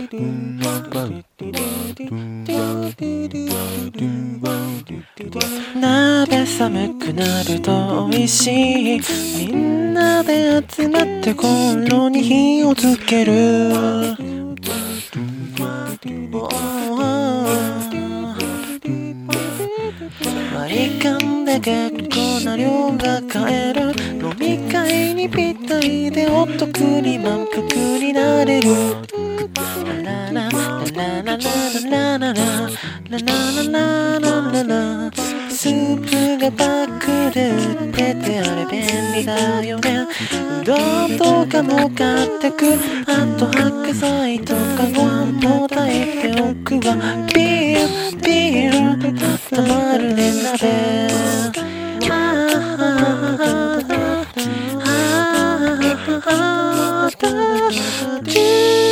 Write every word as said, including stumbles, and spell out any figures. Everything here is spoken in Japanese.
鍋寒くなると美味しい。みんなで集まってコンロに火をつける。割り勘で結構な量が買える。飲み会にぴったりでお得に満腹になれる。ラララララララララララララララ。スープがパックで売っててあれ便利だよね。うどんとかも買ってく。あと白菜とかご飯も炊いておくわ。ビールビール温まるね鍋。ああ